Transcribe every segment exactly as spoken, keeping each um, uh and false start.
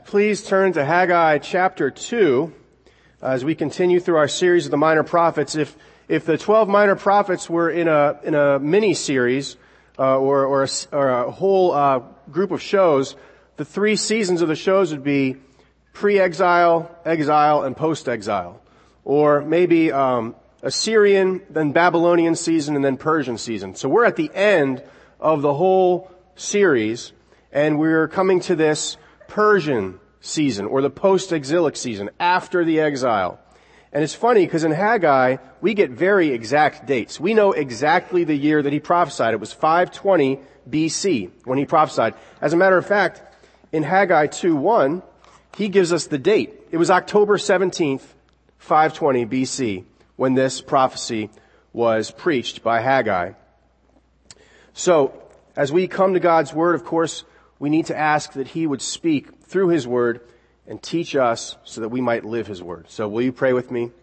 Please turn to Haggai chapter two as we continue through our series of the minor prophets. If if the twelve minor prophets were in a in a mini series uh, or or a, or a whole uh, group of shows, the three seasons of the shows would be pre-exile, exile, and post-exile, or maybe um, Assyrian, then Babylonian season, and then Persian season. So we're at the end of the whole series, and we're coming to this Persian season, or the post-exilic season, after the exile. And it's funny, because in Haggai, we get very exact dates. We know exactly the year that he prophesied. It was five twenty B C when he prophesied. As a matter of fact, in Haggai two one, he gives us the date. It was October seventeenth, five twenty B C, when this prophecy was preached by Haggai. So, as we come to God's Word, of course, we need to ask that he would speak through his Word and teach us so that we might live his Word. So will you pray with me?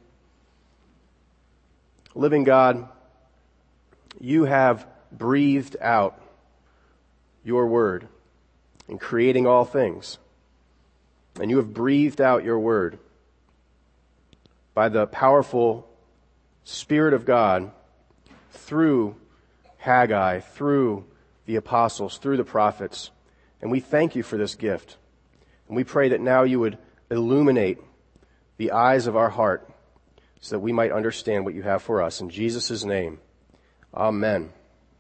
Living God, you have breathed out your Word in creating all things. And you have breathed out your Word by the powerful Spirit of God through Haggai, through the apostles, through the prophets. And we thank you for this gift. And we pray that now you would illuminate the eyes of our heart so that we might understand what you have for us. In Jesus' name, amen.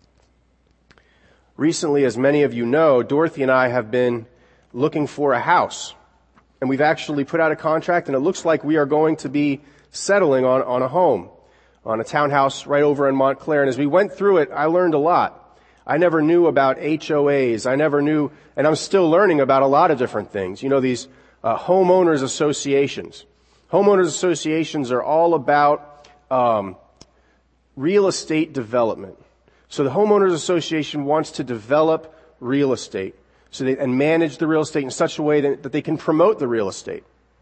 Recently, as many of you know, Dorothy and I have been looking for a house. And we've actually put out a contract, and it looks like we are going to be settling on, on a home, on a townhouse right over in Montclair. And as we went through it, I learned a lot. I never knew about H O As. I never knew, and I'm still learning about a lot of different things. You know, these uh, homeowners associations. Homeowners associations are all about um, real estate development. So the homeowners association wants to develop real estate, so they and manage the real estate in such a way that, that they can promote the real estate.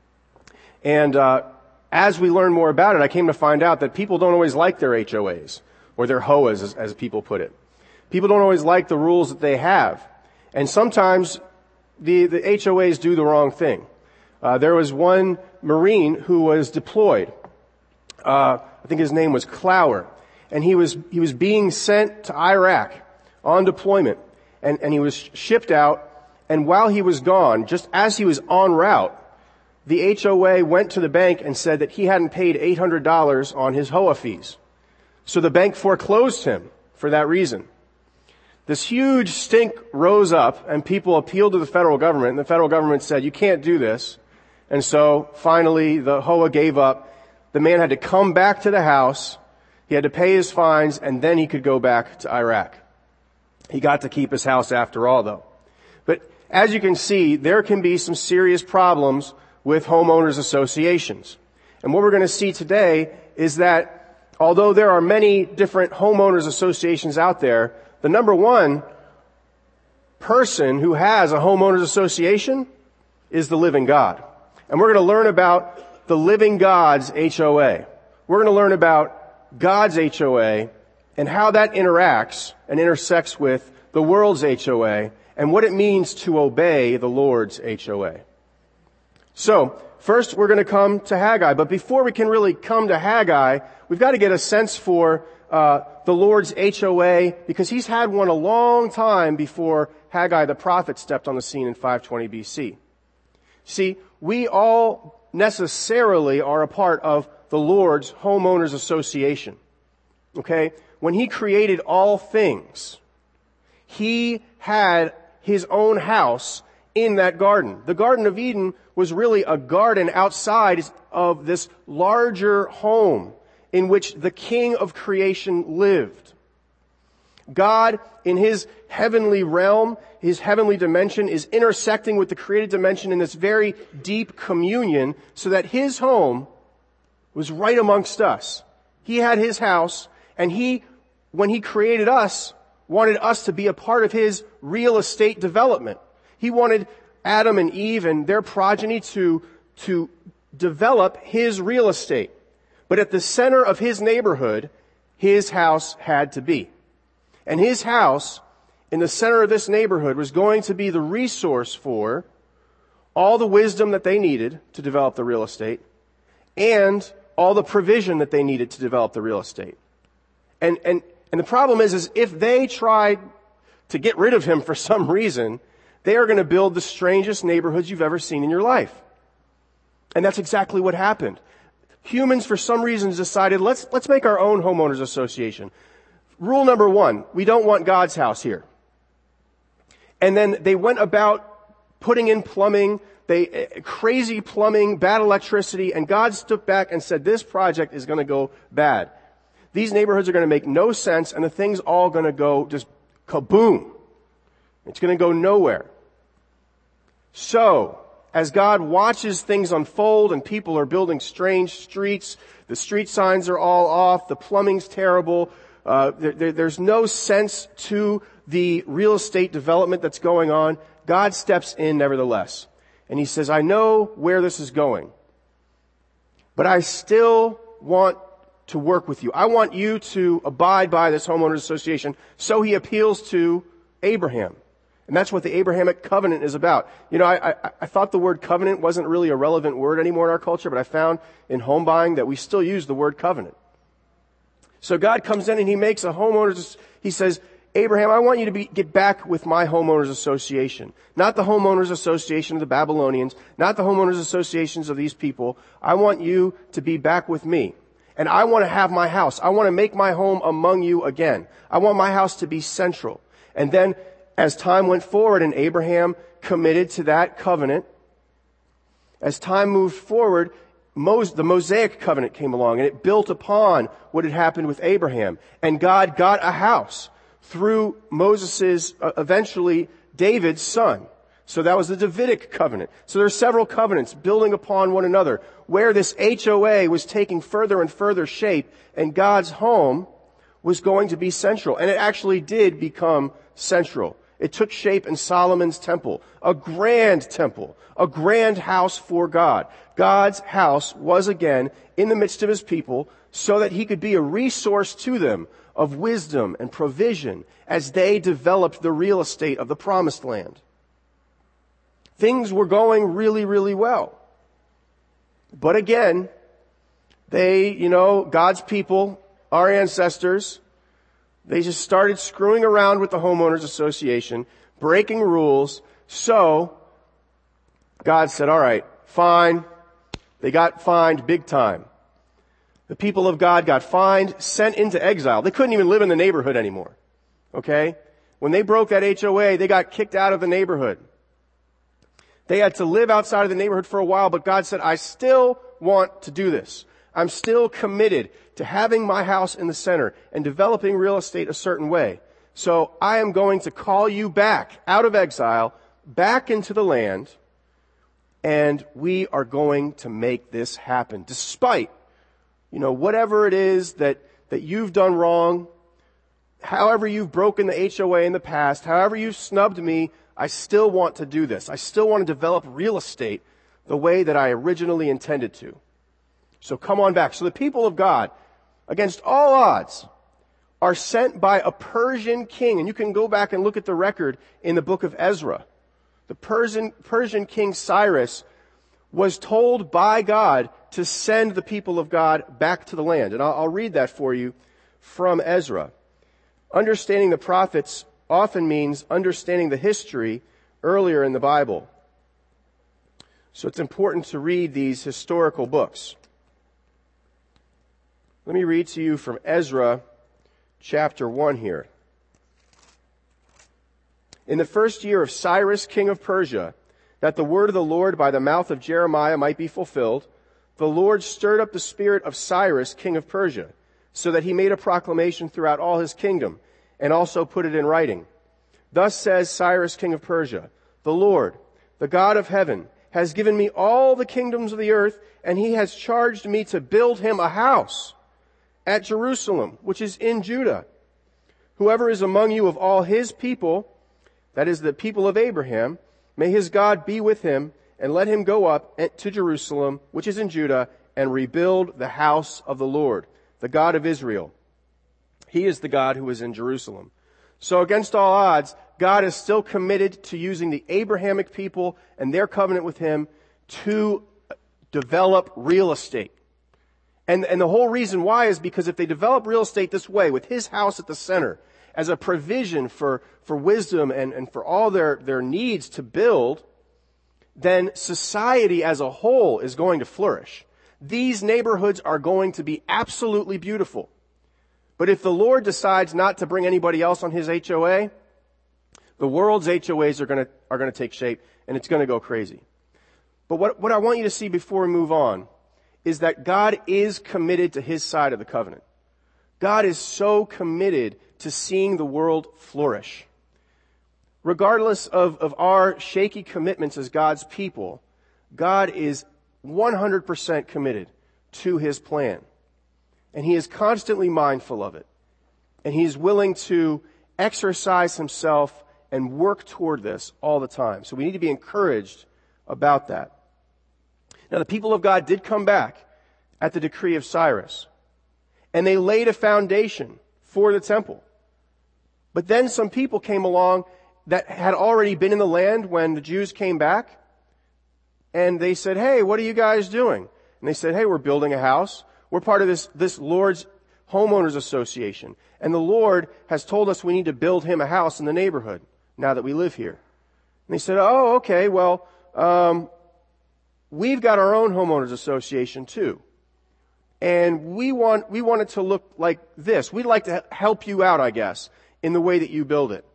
And uh, as we learn more about it, I came to find out that people don't always like their H O As or their H O As, as, as people put it. People don't always like the rules that they have. And sometimes the, the H O As do the wrong thing. Uh, there was one Marine who was deployed. Uh, I think his name was Clower. And he was, he was being sent to Iraq on deployment. And, and he was shipped out. And while he was gone, just as he was en route, the H O A went to the bank and said that he hadn't paid eight hundred dollars on his H O A fees. So the bank foreclosed him for that reason. This huge stink rose up, and people appealed to the federal government, and the federal government said, you can't do this. And so, finally, the H O A gave up. The man had to come back to the house, he had to pay his fines, and then he could go back to Iraq. He got to keep his house after all, though. But as you can see, there can be some serious problems with homeowners associations. And what we're going to see today is that, although there are many different homeowners associations out there, the number one person who has a homeowners association is the living God. And we're going to learn about the living God's H O A. We're going to learn about God's H O A and how that interacts and intersects with the world's H O A and what it means to obey the Lord's H O A. So, first we're going to come to Haggai. But before we can really come to Haggai, we've got to get a sense for Uh, the Lord's H O A, because he's had one a long time before Haggai the prophet stepped on the scene in five twenty B C. See, we all necessarily are a part of the Lord's homeowners association. Okay? When he created all things, he had his own house in that garden. The Garden of Eden was really a garden outside of this larger home in which the King of creation lived. God, in his heavenly realm, his heavenly dimension, is intersecting with the created dimension in this very deep communion so that his home was right amongst us. He had his house, and he, when he created us, wanted us to be a part of his real estate development. He wanted Adam and Eve and their progeny to, to develop his real estate. But at the center of his neighborhood, his house had to be. And his house in the center of this neighborhood was going to be the resource for all the wisdom that they needed to develop the real estate and all the provision that they needed to develop the real estate. And, and, and the problem is, is if they tried to get rid of him for some reason, they are going to build the strangest neighborhoods you've ever seen in your life. And that's exactly what happened. Humans, for some reason, decided, let's, let's make our own homeowners association. Rule number one, we don't want God's house here. And then they went about putting in plumbing, they, crazy plumbing, bad electricity, and God stood back and said, this project is going to go bad. These neighborhoods are going to make no sense, and the thing's all going to go just kaboom. It's going to go nowhere. So, as God watches things unfold and people are building strange streets, the street signs are all off, the plumbing's terrible, uh, there, there, there's no sense to the real estate development that's going on, God steps in nevertheless. And he says, I know where this is going, but I still want to work with you. I want you to abide by this homeowners association. So he appeals to Abraham. And that's what the Abrahamic covenant is about. You know, I, I, I thought the word covenant wasn't really a relevant word anymore in our culture, but I found in home buying that we still use the word covenant. So God comes in and he makes a homeowners, he says, Abraham, I want you to be, get back with my homeowners association. Not the homeowners association of the Babylonians, not the homeowners associations of these people. I want you to be back with me. And I want to have my house. I want to make my home among you again. I want my house to be central. And then as time went forward and Abraham committed to that covenant, as time moved forward, Mos- the Mosaic covenant came along and it built upon what had happened with Abraham. And God got a house through Moses' uh, eventually David's son. So that was the Davidic covenant. So there are several covenants building upon one another where this H O A was taking further and further shape and God's home was going to be central. And it actually did become central. It took shape in Solomon's temple, a grand temple, a grand house for God. God's house was again in the midst of his people so that he could be a resource to them of wisdom and provision as they developed the real estate of the promised land. Things were going really, really well. But again, they, you know, God's people, our ancestors, they just started screwing around with the homeowners association, breaking rules. So God said, all right, fine. They got fined big time. The people of God got fined, sent into exile. They couldn't even live in the neighborhood anymore. Okay? When they broke that H O A, they got kicked out of the neighborhood. They had to live outside of the neighborhood for a while, but God said, I still want to do this. I'm still committed to having my house in the center and developing real estate a certain way. So I am going to call you back out of exile, back into the land, and we are going to make this happen. Despite, you know, whatever it is that, that you've done wrong, however you've broken the H O A in the past, however you've snubbed me, I still want to do this. I still want to develop real estate the way that I originally intended to. So come on back. So the people of God, against all odds, are sent by a Persian king. And you can go back and look at the record in the book of Ezra. The Persian, Persian king Cyrus was told by God to send the people of God back to the land. And I'll, I'll read that for you from Ezra. Understanding the prophets often means understanding the history earlier in the Bible. So it's important to read these historical books. Let me read to you from Ezra chapter one here. In the first year of Cyrus, king of Persia, that the word of the Lord by the mouth of Jeremiah might be fulfilled, the Lord stirred up the spirit of Cyrus, king of Persia, so that he made a proclamation throughout all his kingdom, and also put it in writing. Thus says Cyrus, king of Persia, the Lord, the God of heaven, has given me all the kingdoms of the earth, and he has charged me to build him a house at Jerusalem, which is in Judah. Whoever is among you of all his people, that is the people of Abraham, may his God be with him, and let him go up to Jerusalem, which is in Judah, and rebuild the house of the Lord, the God of Israel. He is the God who is in Jerusalem. So against all odds, God is still committed to using the Abrahamic people and their covenant with him to develop real estate. And, and the whole reason why is because if they develop real estate this way, with his house at the center, as a provision for, for wisdom and, and for all their, their needs to build, then society as a whole is going to flourish. These neighborhoods are going to be absolutely beautiful. But if the Lord decides not to bring anybody else on his H O A, the world's H O As are going to, are going to take shape, and it's going to go crazy. But what, what I want you to see before we move on is that God is committed to his side of the covenant. God is so committed to seeing the world flourish. Regardless of, of our shaky commitments as God's people, God is one hundred percent committed to his plan. And he is constantly mindful of it. And he is willing to exercise himself and work toward this all the time. So we need to be encouraged about that. Now the people of God did come back at the decree of Cyrus. And they laid a foundation for the temple. But then some people came along that had already been in the land when the Jews came back. And they said, hey, what are you guys doing? And they said, hey, we're building a house. We're part of this, this Lord's Homeowners Association. And the Lord has told us we need to build him a house in the neighborhood now that we live here. And they said, oh, okay, well, um, we've got our own Homeowners Association too. And we want, we want it to look like this. We'd like to help you out, I guess, in the way that you build it.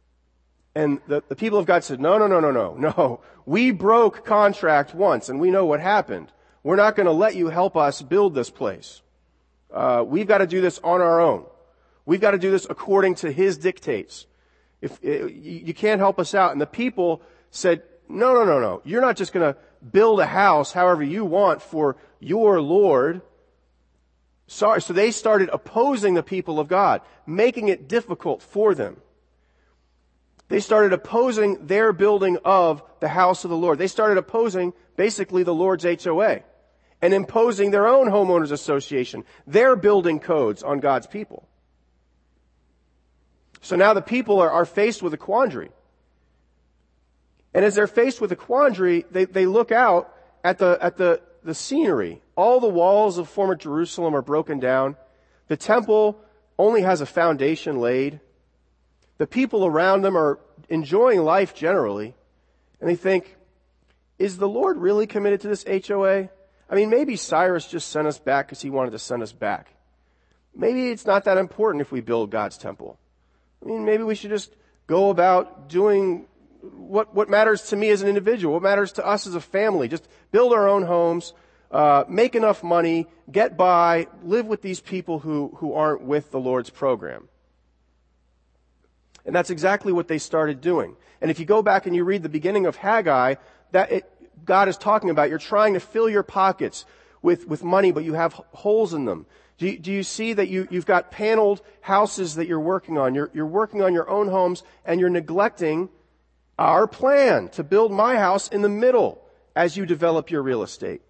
And the, the people of God said, no, no, no, no, no, no. We broke contract once and we know what happened. We're not going to let you help us build this place. Uh, we've got to do this on our own. We've got to do this according to his dictates. If it, you can't help us out. And the people said, no, no, no, no. You're not just going to build a house however you want for your Lord. Sorry. So they started opposing the people of God, making it difficult for them. They started opposing their building of the house of the Lord. They started opposing basically the Lord's H O A and imposing their own homeowners association, their building codes on God's people. So now the people are, are faced with a quandary. And as they're faced with a quandary, they, they look out at the, at the, the scenery. All the walls of former Jerusalem are broken down. The temple only has a foundation laid. The people around them are enjoying life generally. And they think, is the Lord really committed to this H O A? I mean, maybe Cyrus just sent us back because he wanted to send us back. Maybe it's not that important if we build God's temple. I mean, maybe we should just go about doing what, what matters to me as an individual, what matters to us as a family. Just build our own homes, uh, make enough money, get by, live with these people who, who aren't with the Lord's program. And that's exactly what they started doing. And if you go back and you read the beginning of Haggai, that it, God is talking about, you're trying to fill your pockets with, with money, but you have holes in them. Do you, do you see that you, you've got paneled houses that you're working on? You're, you're working on your own homes and you're neglecting our plan to build my house in the middle as you develop your real estate.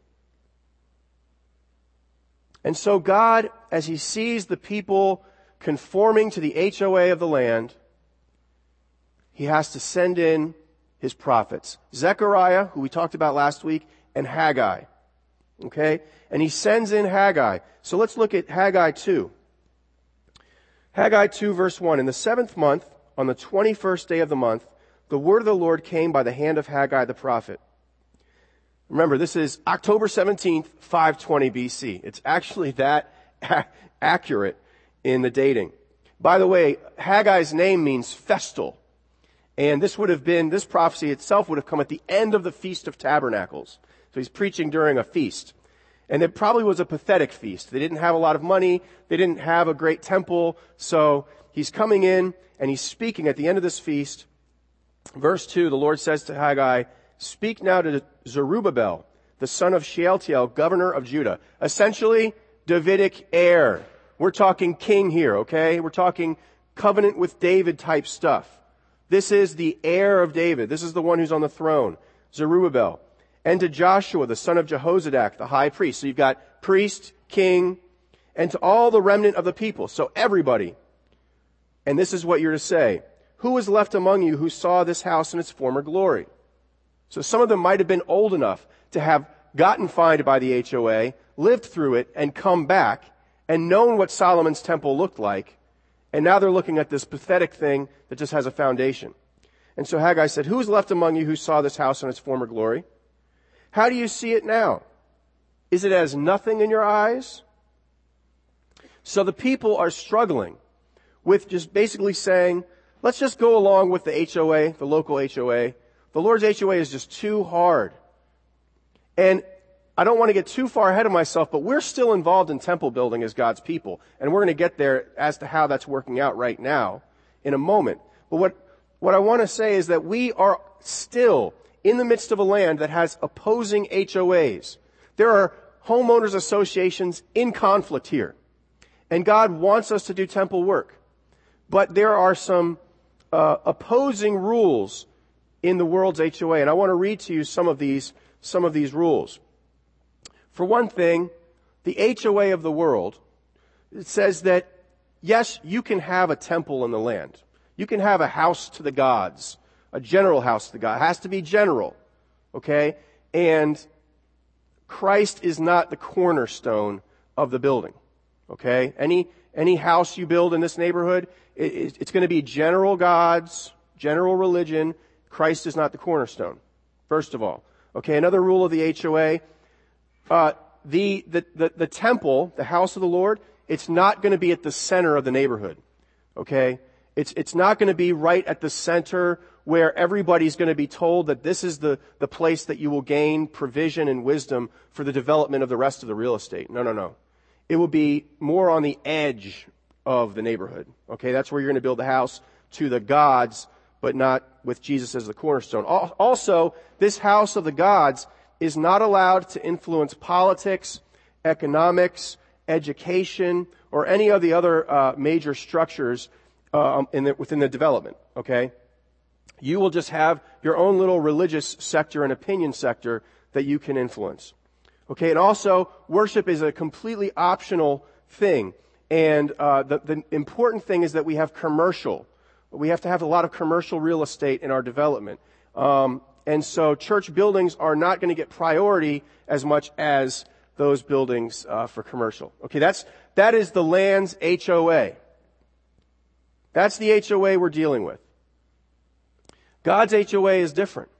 And so God, as he sees the people conforming to the H O A of the land, he has to send in his prophets. Zechariah, who we talked about last week, and Haggai. Okay? And he sends in Haggai. So let's look at Haggai two. Haggai two verse one. In the seventh month, on the twenty-first day of the month, the word of the Lord came by the hand of Haggai the prophet. Remember, this is October seventeenth, five twenty B C. It's actually that a- accurate in the dating. By the way, Haggai's name means festal. And this would have been, this prophecy itself would have come at the end of the Feast of Tabernacles. So he's preaching during a feast. And it probably was a pathetic feast. They didn't have a lot of money. They didn't have a great temple. So he's coming in and he's speaking at the end of this feast. Verse two, the Lord says to Haggai, speak now to Zerubbabel, the son of Shealtiel, governor of Judah. Essentially, Davidic heir. We're talking king here, okay? We're talking covenant with David type stuff. This is the heir of David. This is the one who's on the throne, Zerubbabel. And to Joshua, the son of Jehozadak, the high priest. So you've got priest, king, and to all the remnant of the people. So everybody. And this is what you're to say. who is left among you who saw this house in its former glory? So some of them might have been old enough to have gotten fined by the H O A, lived through it, and come back, and known what Solomon's temple looked like, and now they're looking at this pathetic thing that just has a foundation. And so Haggai said, who is left among you who saw this house in its former glory? How do you see it now? Is it as nothing in your eyes? So the people are struggling with just basically saying, let's just go along with the H O A, the local H O A. The Lord's H O A is just too hard. And I don't want to get too far ahead of myself, but we're still involved in temple building as God's people. And we're going to get there as to how that's working out right now in a moment. But what, what I want to say is that we are still in the midst of a land that has opposing H O As. There are homeowners associations in conflict here. And God wants us to do temple work. But there are some uh, opposing rules in the world's H O A. And I want to read to you some of these, some of these rules. For one thing, the H O A of the world, it says that, yes, you can have a temple in the land. You can have a house to the gods, a general house to the God. It has to be general, okay? And Christ is not the cornerstone of the building, okay? Any any house you build in this neighborhood, it, it's going to be general gods, general religion. Christ is not the cornerstone, first of all. Okay, another rule of the H O A, uh, the, the, the, the temple, the house of the Lord, it's not going to be at the center of the neighborhood, okay? It's, it's not going to be right at the center where everybody's going to be told that this is the, the place that you will gain provision and wisdom for the development of the rest of the real estate. No, no, no. It will be more on the edge of the neighborhood. Okay, that's where you're going to build the house to the gods, but not with Jesus as the cornerstone. Also, this house of the gods is not allowed to influence politics, economics, education, or any of the other uh, major structures uh, in the, within the development. Okay? You will just have your own little religious sector and opinion sector that you can influence. Okay, and also, worship is a completely optional thing. And uh, the, the important thing is that we have commercial. We have to have a lot of commercial real estate in our development. Um, and so church buildings are not going to get priority as much as those buildings uh, for commercial. Okay, that's that is the land's H O A. That's the H O A we're dealing with. God's H O A is different.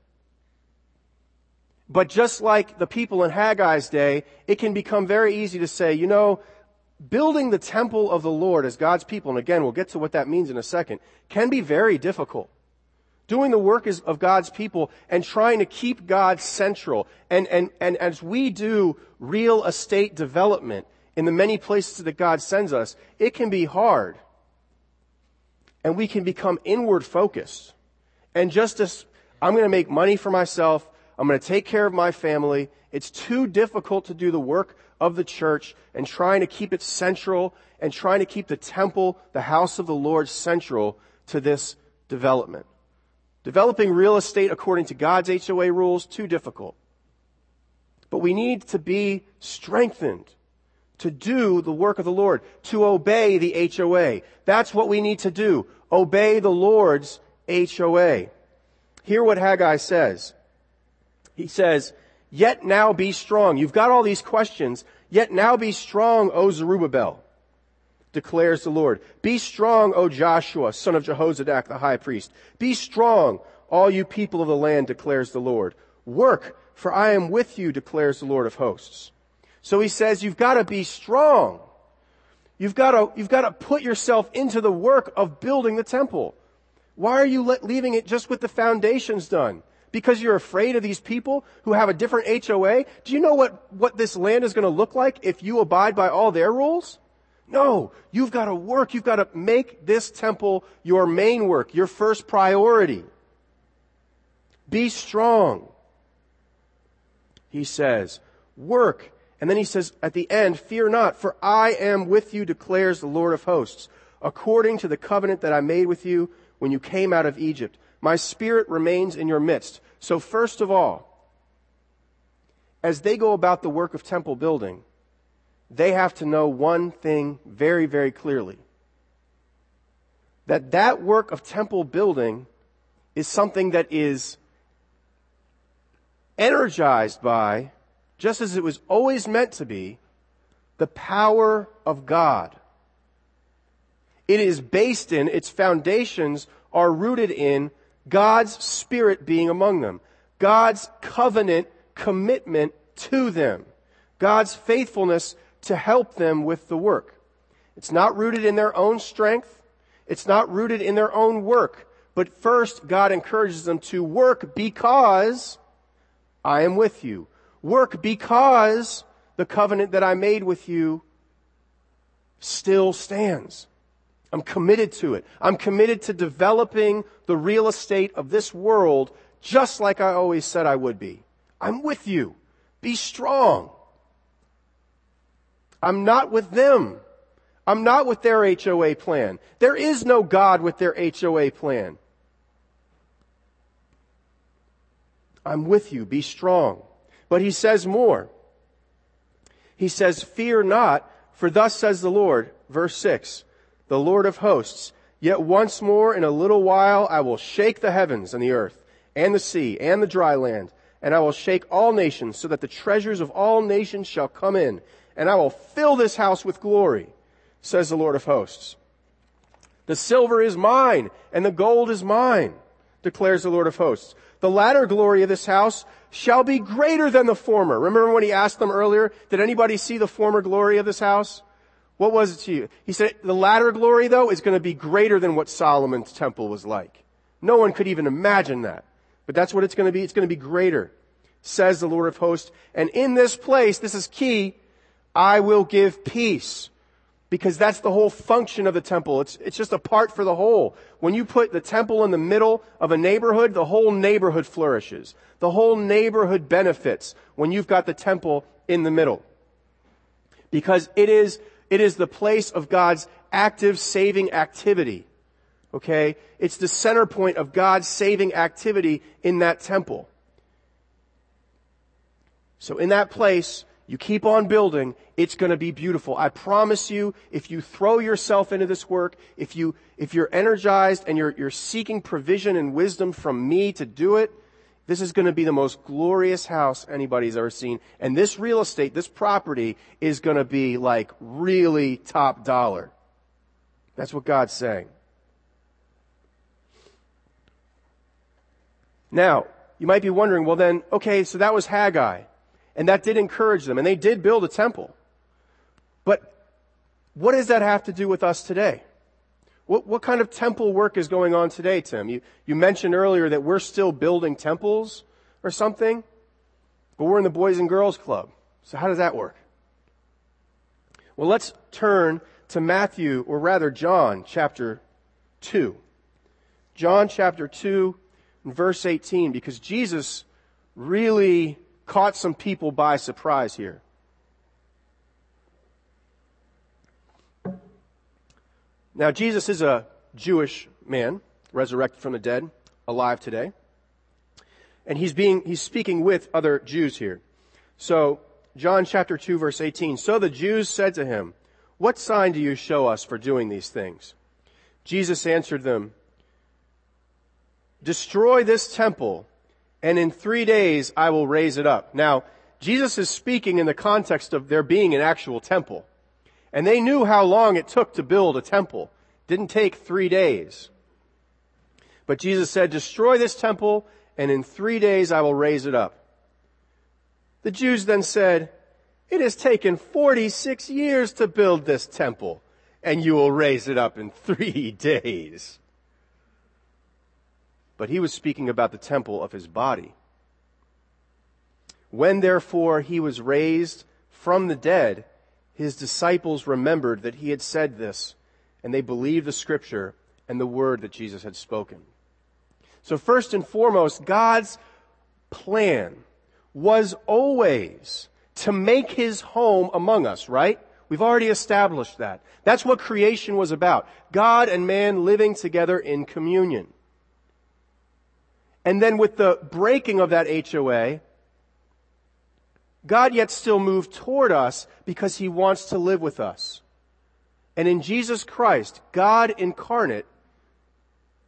But just like the people in Haggai's day, it can become very easy to say, you know, building the temple of the Lord as God's people, and again, we'll get to what that means in a second, can be very difficult. Doing the work of God's people and trying to keep God central. And, and, and as we do real estate development in the many places that God sends us, it can be hard. And we can become inward focused. And just as I'm going to make money for myself, I'm going to take care of my family, it's too difficult to do the work of the church and trying to keep it central and trying to keep the temple, the house of the Lord, central to this development. Developing real estate according to God's H O A rules, too difficult. But we need to be strengthened to do the work of the Lord, to obey the H O A. That's what we need to do. Obey the Lord's H O A. Hear what Haggai says. He says, yet now be strong. You've got all these questions. Yet now be strong, O Zerubbabel, declares the Lord. Be strong, O Joshua, son of Jehozadak, the high priest. Be strong, all you people of the land, declares the Lord. Work, for I am with you, declares the Lord of hosts. So he says, you've got to be strong. You've got to, you've got to put yourself into the work of building the temple. Why are you le- leaving it just with the foundations done? Because you're afraid of these people who have a different H O A? Do you know what, what this land is going to look like if you abide by all their rules? No, you've got to work. You've got to make this temple your main work, your first priority. Be strong. He says, work. And then he says at the end, fear not, for I am with you, declares the Lord of hosts, according to the covenant that I made with you when you came out of Egypt. My spirit remains in your midst. So first of all, as they go about the work of temple building, they have to know one thing very, very clearly. that that work of temple building is something that is energized by, just as it was always meant to be, the power of God. It is based in, its foundations are rooted in God's Spirit being among them, God's covenant commitment to them, God's faithfulness to help them with the work. It's not rooted in their own strength. It's not rooted in their own work. But first, God encourages them to work because I am with you. Work because the covenant that I made with you still stands. I'm committed to it. I'm committed to developing the real estate of this world just like I always said I would be. I'm with you. Be strong. I'm not with them. I'm not with their H O A plan. There is no God with their H O A plan. I'm with you. Be strong. But he says more. He says, fear not, for thus says the Lord, verse six, the Lord of hosts, yet once more in a little while I will shake the heavens and the earth and the sea and the dry land, and I will shake all nations so that the treasures of all nations shall come in, and I will fill this house with glory, says the Lord of hosts. The silver is mine and the gold is mine, declares the Lord of hosts. The latter glory of this house shall be greater than the former. Remember when he asked them earlier, did anybody see the former glory of this house? What was it to you? He said, the latter glory, though, is going to be greater than what Solomon's temple was like. No one could even imagine that. But that's what it's going to be. It's going to be greater, says the Lord of hosts. And in this place, this is key, I will give peace. Because that's the whole function of the temple. It's, it's just a part for the whole. When you put the temple in the middle of a neighborhood, the whole neighborhood flourishes. The whole neighborhood benefits when you've got the temple in the middle. Because it is, it is the place of God's active saving activity. Okay? It's the center point of God's saving activity in that temple. So in that place, you keep on building, it's going to be beautiful. I promise you, if you throw yourself into this work, if you, if you're energized and you're, you're seeking provision and wisdom from me to do it, this is going to be the most glorious house anybody's ever seen. And this real estate, this property is going to be like really top dollar. That's what God's saying. Now, you might be wondering, well then, okay, so that was Haggai. And that did encourage them. And they did build a temple. But what does that have to do with us today? What, what kind of temple work is going on today, Tim? You, you mentioned earlier that we're still building temples or something. But we're in the Boys and Girls Club. So how does that work? Well, let's turn to Matthew, or rather John chapter two. John chapter two and verse eighteen. Because Jesus really caught some people by surprise here. Now, Jesus is a Jewish man, resurrected from the dead, alive today. And he's being, he's speaking with other Jews here. So, John chapter two, verse eighteen. So the Jews said to him, what sign do you show us for doing these things? Jesus answered them, destroy this temple, and in three days I will raise it up. Now, Jesus is speaking in the context of there being an actual temple. And they knew how long it took to build a temple. It didn't take three days. But Jesus said, destroy this temple, and in three days I will raise it up. The Jews then said, it has taken forty-six years to build this temple, and you will raise it up in three days. But he was speaking about the temple of his body. When therefore he was raised from the dead, his disciples remembered that he had said this, and they believed the scripture and the word that Jesus had spoken. So first and foremost, God's plan was always to make his home among us, right? We've already established that. That's what creation was about. God and man living together in communion. And then with the breaking of that H O A, God yet still moved toward us because he wants to live with us. And in Jesus Christ, God incarnate,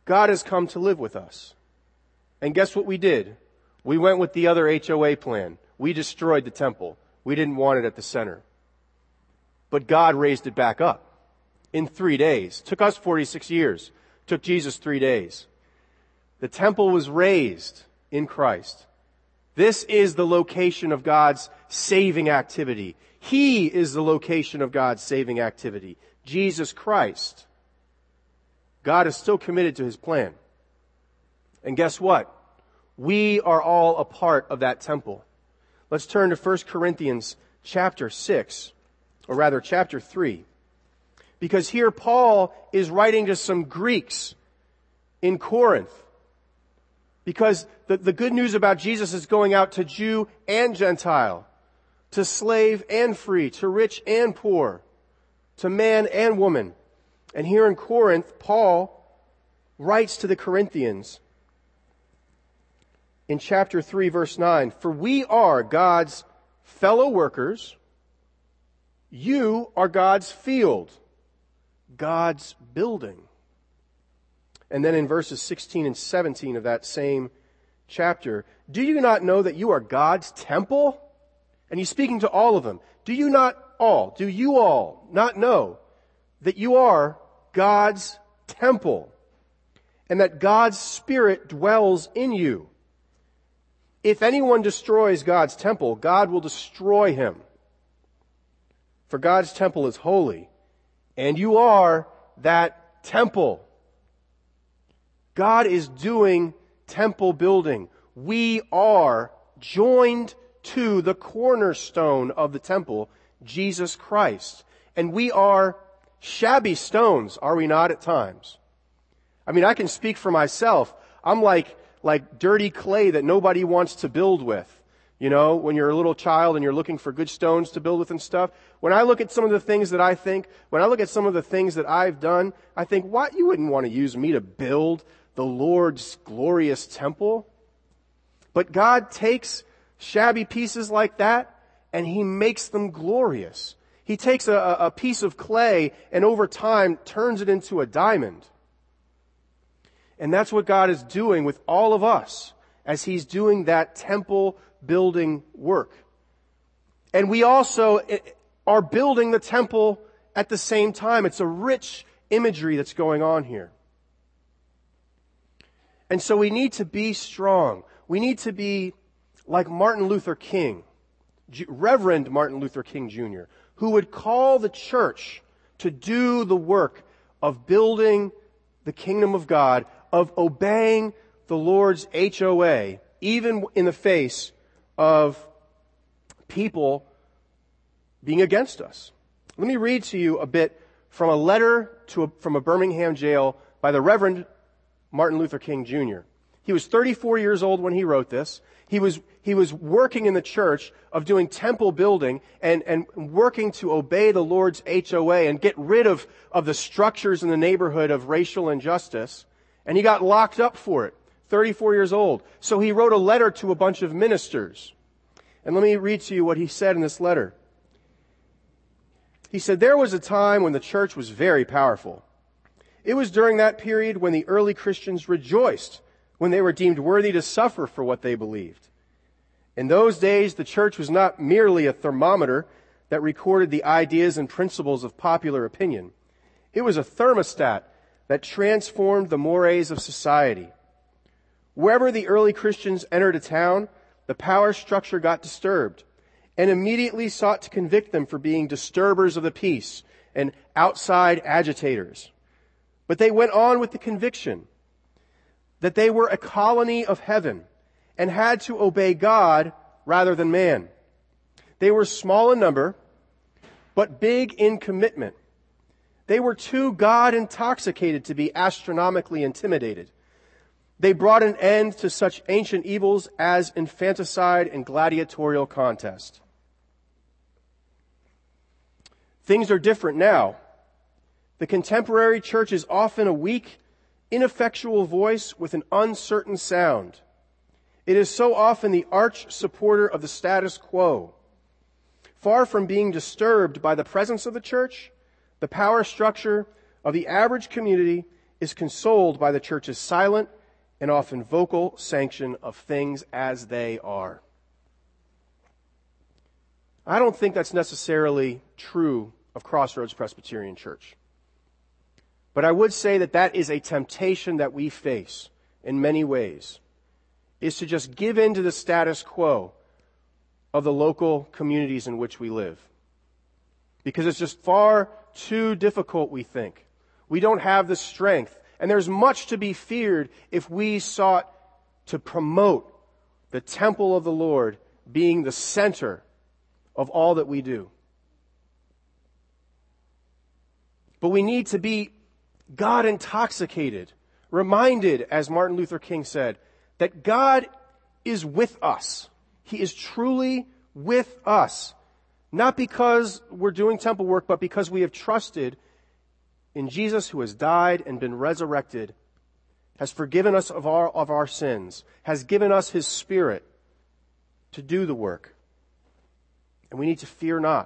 God has come to live with us. And guess what we did? We went with the other H O A plan. We destroyed the temple. We didn't want it at the center. But God raised it back up in three days. Took us forty-six years. Took Jesus three days. The temple was raised in Christ. This is the location of God's saving activity. He is the location of God's saving activity. Jesus Christ. God is still committed to His plan. And guess what? We are all a part of that temple. Let's turn to First Corinthians chapter six, or rather chapter three. Because here Paul is writing to some Greeks in Corinth. Because the, the good news about Jesus is going out to Jew and Gentile, to slave and free, to rich and poor, to man and woman. And here in Corinth, Paul writes to the Corinthians in chapter three, verse nine, "For we are God's fellow workers. You are God's field, God's building." And then in verses sixteen and seventeen of that same chapter, "Do you not know that you are God's temple?" And he's speaking to all of them. Do you not all, do you all not know that you are God's temple and that God's Spirit dwells in you? If anyone destroys God's temple, God will destroy him. For God's temple is holy, and you are that temple. God is doing temple building. We are joined to the cornerstone of the temple, Jesus Christ. And we are shabby stones, are we not, at times? I mean, I can speak for myself. I'm like, like dirty clay that nobody wants to build with. You know, when you're a little child and you're looking for good stones to build with and stuff. When I look at some of the things that I think, when I look at some of the things that I've done, I think, what? You wouldn't want to use me to build the Lord's glorious temple? But God takes shabby pieces like that and He makes them glorious. He takes a, a piece of clay and over time turns it into a diamond. And that's what God is doing with all of us as He's doing that temple building work. And we also are building the temple at the same time. It's a rich imagery that's going on here. And so we need to be strong. We need to be like Martin Luther King, Reverend Martin Luther King Junior, who would call the church to do the work of building the kingdom of God, of obeying the Lord's H O A, even in the face of people being against us. Let me read to you a bit from a letter to a, from a Birmingham jail by the Reverend Martin Luther King Junior He was thirty-four years old when he wrote this. He was, he was working in the church of doing temple building and, and working to obey the Lord's H O A and get rid of, of the structures in the neighborhood of racial injustice. And he got locked up for it, thirty-four years old. So he wrote a letter to a bunch of ministers. And let me read to you what he said in this letter. He said, "There was a time when the church was very powerful. It was during that period when the early Christians rejoiced when they were deemed worthy to suffer for what they believed. In those days, the church was not merely a thermometer that recorded the ideas and principles of popular opinion. It was a thermostat that transformed the mores of society. Wherever the early Christians entered a town, the power structure got disturbed and immediately sought to convict them for being disturbers of the peace and outside agitators. But they went on with the conviction that they were a colony of heaven and had to obey God rather than man. They were small in number, but big in commitment. They were too God-intoxicated to be astronomically intimidated. They brought an end to such ancient evils as infanticide and gladiatorial contest. Things are different now. The contemporary church is often a weak, ineffectual voice with an uncertain sound. It is so often the arch supporter of the status quo. Far from being disturbed by the presence of the church, the power structure of the average community is consoled by the church's silent and often vocal sanction of things as they are. I don't think that's necessarily true of Crossroads Presbyterian Church. But I would say that that is a temptation that we face in many ways, is to just give in to the status quo of the local communities in which we live. Because it's just far too difficult, we think. We don't have the strength. And there's much to be feared if we sought to promote the temple of the Lord being the center of all that we do. But we need to be God intoxicated, reminded, as Martin Luther King said, that God is with us. He is truly with us. Not because we're doing temple work, but because we have trusted in Jesus, who has died and been resurrected, has forgiven us of our, of our sins, has given us His Spirit to do the work. And we need to fear not.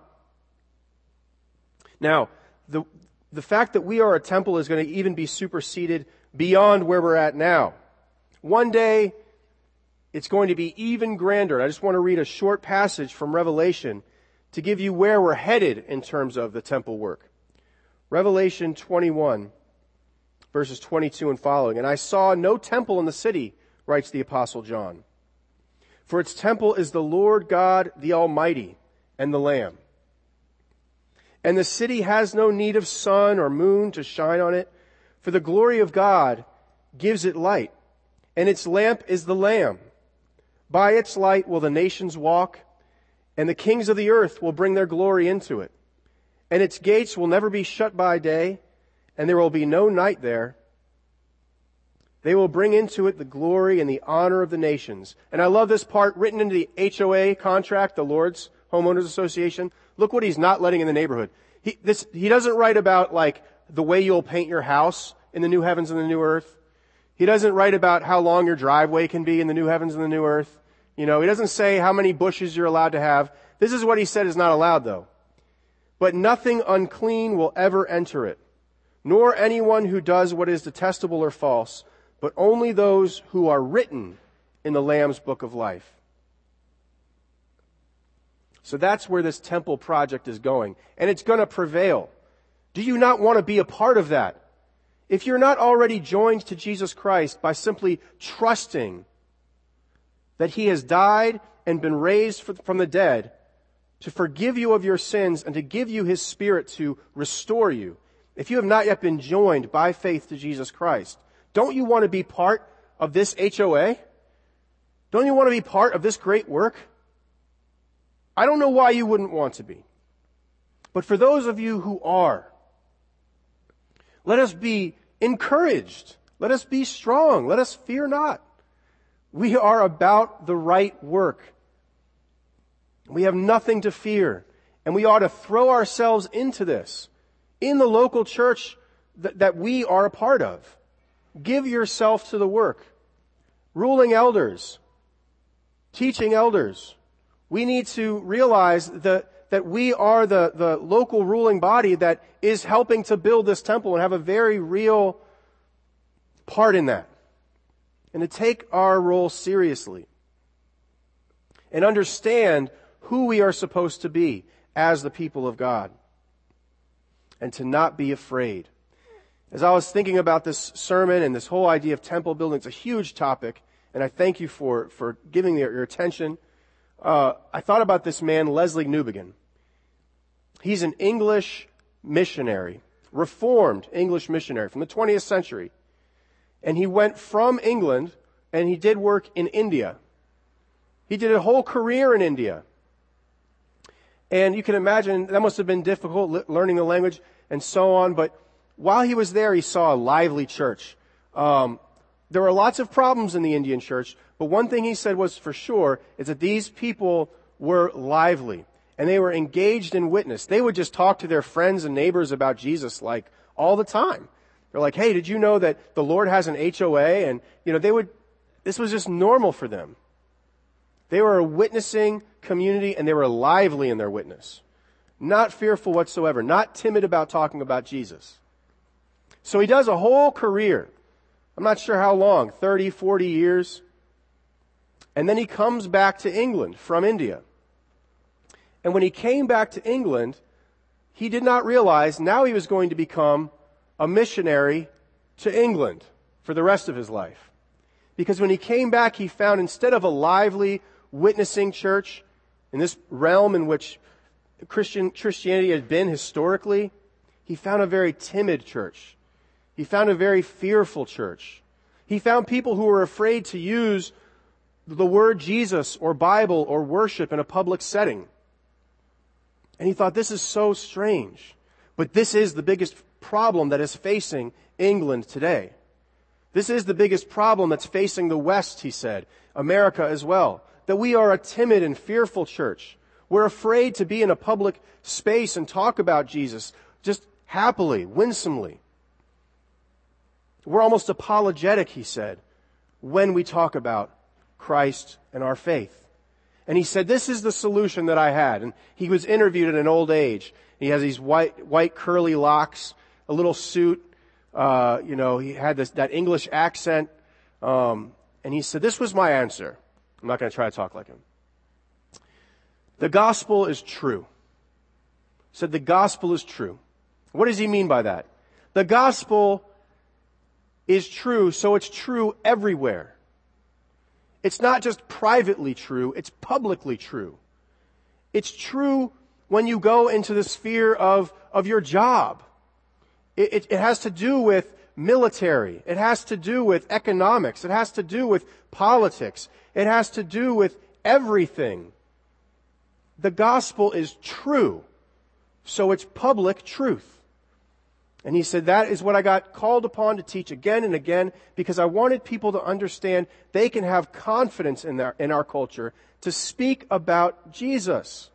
Now, the, the fact that we are a temple is going to even be superseded beyond where we're at now. One day, it's going to be even grander. I just want to read a short passage from Revelation to give you where we're headed in terms of the temple work. Revelation twenty-one, verses twenty-two and following. And I saw no temple in the city, writes the Apostle John. For its temple is the Lord God, the Almighty, and the Lamb. And the city has no need of sun or moon to shine on it, for the glory of God gives it light, and its lamp is the Lamb. By its light will the nations walk, and the kings of the earth will bring their glory into it. And its gates will never be shut by day, and there will be no night there. They will bring into it the glory and the honor of the nations. And I love this part written into the H O A contract, the Lord's Homeowners Association. Look what he's not letting in the neighborhood. He, this, he doesn't write about like the way you'll paint your house in the new heavens and the new earth. He doesn't write about how long your driveway can be in the new heavens and the new earth. You know, he doesn't say how many bushes you're allowed to have. This is what he said is not allowed though. But nothing unclean will ever enter it, nor anyone who does what is detestable or false, but only those who are written in the Lamb's book of life. So that's where this temple project is going, and it's going to prevail. Do you not want to be a part of that? If you're not already joined to Jesus Christ by simply trusting that He has died and been raised from the dead to forgive you of your sins and to give you His Spirit to restore you, if you have not yet been joined by faith to Jesus Christ, don't you want to be part of this H O A? Don't you want to be part of this great work? I don't know why you wouldn't want to be. But for those of you who are, let us be encouraged. Let us be strong. Let us fear not. We are about the right work. We have nothing to fear. And we ought to throw ourselves into this in the local church that, that we are a part of. Give yourself to the work. Ruling elders, teaching elders. We need to realize that, that we are the, the local ruling body that is helping to build this temple and have a very real part in that. And to take our role seriously. And understand who we are supposed to be as the people of God. And to not be afraid. As I was thinking about this sermon and this whole idea of temple building, it's a huge topic, and I thank you for, for giving your, your attention. Uh, I thought about this man, Leslie Newbigin. He's an English missionary, Reformed English missionary from the twentieth century. And he went from England and he did work in India. He did a whole career in India. And you can imagine that must have been difficult, learning the language and so on. But while he was there, he saw a lively church. Um, there were lots of problems in the Indian church, but one thing he said was for sure is that these people were lively and they were engaged in witness. They would just talk to their friends and neighbors about Jesus like all the time. They're like, hey, did you know that the Lord has an H O A? And, you know, they would, this was just normal for them. They were a witnessing community and they were lively in their witness. Not fearful whatsoever. Not timid about talking about Jesus. So he does a whole career. I'm not sure how long, thirty, forty years. And then he comes back to England from India. And when he came back to England, he did not realize now he was going to become a missionary to England for the rest of his life. Because when he came back, he found instead of a lively, witnessing church in this realm in which Christian Christianity had been historically, he found a very timid church. He found a very fearful church. He found people who were afraid to use the word Jesus or Bible or worship in a public setting. And he thought, this is so strange. But this is the biggest problem that is facing England today. This is the biggest problem that's facing the West, he said, America as well. That we are a timid and fearful church. We're afraid to be in a public space and talk about Jesus just happily, winsomely. We're almost apologetic, he said, when we talk about Christ and our faith. And he said, this is the solution that I had. And he was interviewed at an old age. He has these white, white curly locks, a little suit. Uh, you know, he had this, that English accent. Um, and he said, this was my answer. I'm not going to try to talk like him. The gospel is true. He said the gospel is true. What does he mean by that? The gospel is true, so it's true everywhere. It's not just privately true, it's publicly true. It's true when you go into the sphere of, of your job. It, it, it has to do with military. It has to do with economics. It has to do with politics. It has to do with everything. The gospel is true, so it's public truth. And he said, that is what I got called upon to teach again and again, because I wanted people to understand they can have confidence in their, in our culture to speak about Jesus.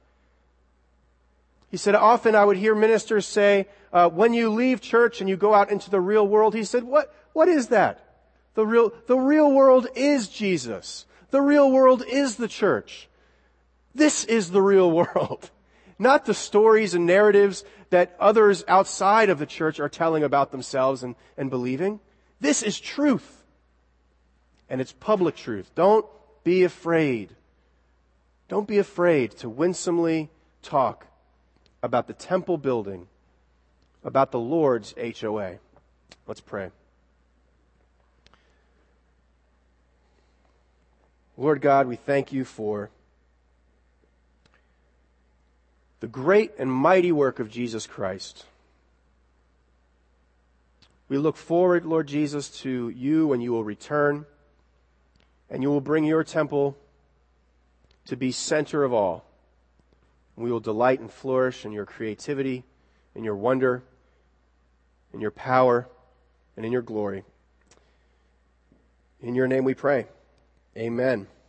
He said, often I would hear ministers say, uh, when you leave church and you go out into the real world, he said, what, what is that? The real, the real world is Jesus. The real world is the church. This is the real world. Not the stories and narratives that others outside of the church are telling about themselves and, and believing. This is truth. And it's public truth. Don't be afraid. Don't be afraid to winsomely talk about the temple building, about the Lord's H O A. Let's pray. Lord God, we thank you for the great and mighty work of Jesus Christ. We look forward, Lord Jesus, to you when you will return, and you will bring your temple to be center of all. We will delight and flourish in your creativity, in your wonder, in your power, and in your glory. In your name we pray. Amen.